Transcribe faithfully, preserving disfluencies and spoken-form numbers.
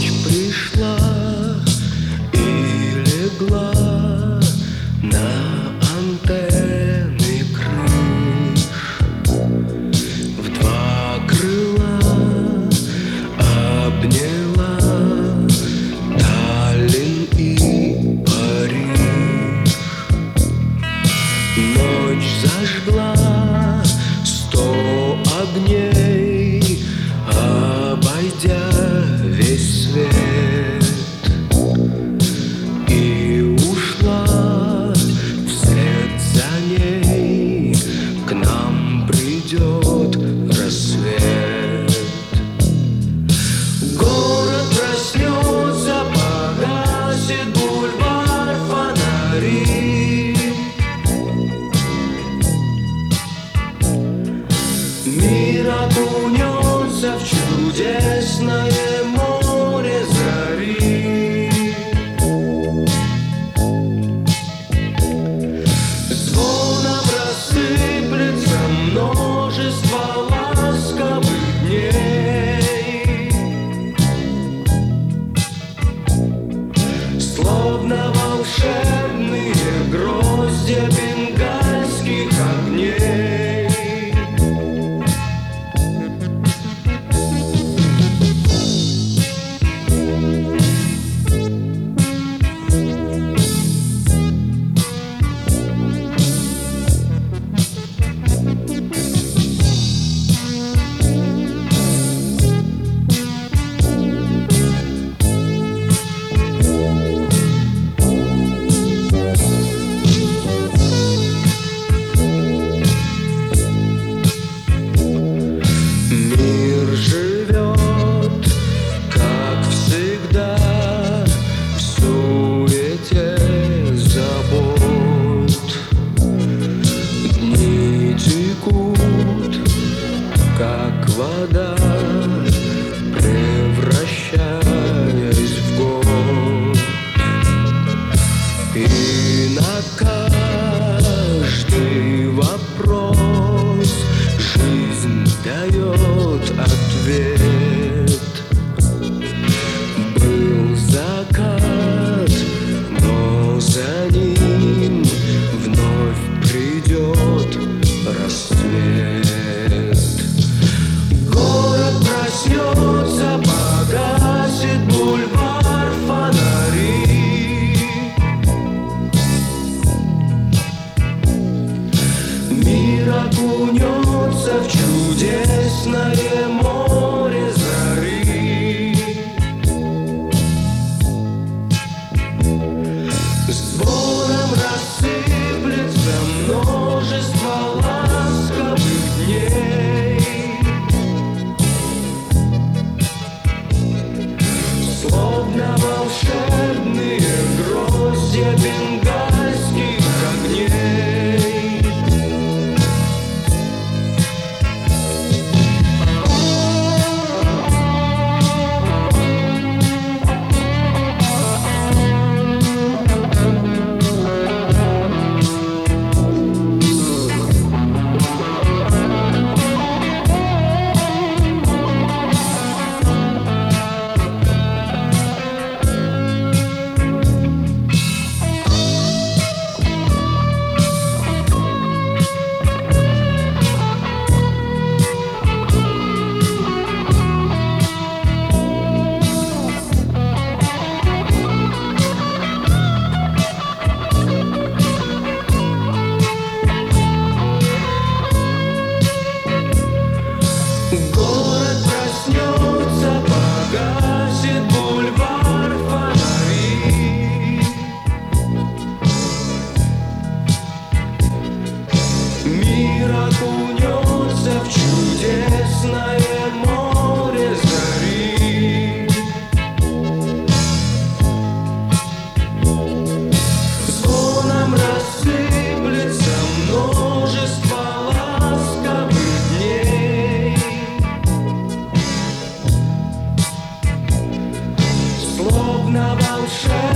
Ночь пришла и легла на антенны крыш. В два крыла обняла Таллин и Париж. Ночь зажгла сто огней, обойдя весь свет, и ушла вслед за ней. К нам придет рассвет. Город проснется, погасит бульвар фонари. Мир окунется в чудесное море зари. Звоном рассыплется множество ласковых дней, словно волшебные гроздья бенгальских огней. Мир живет, как всегда, в суете забот. Дни текут, как вода, превращаясь в год. И на каждый вопрос жизнь дает ответ. Был закат, но за ним вновь придет рассвет. Город проснется, погасит бульвар фонари. Мир окунется в чудесное море зари. Звоном рассыплется множество ласковых дней, словно волшебные гроздья бенгальских огней. Город проснется, погасит бульвар фонари. Мир окунется в чудесное море зари. Звоном рассыплется множество ласковых дней, словно волшебный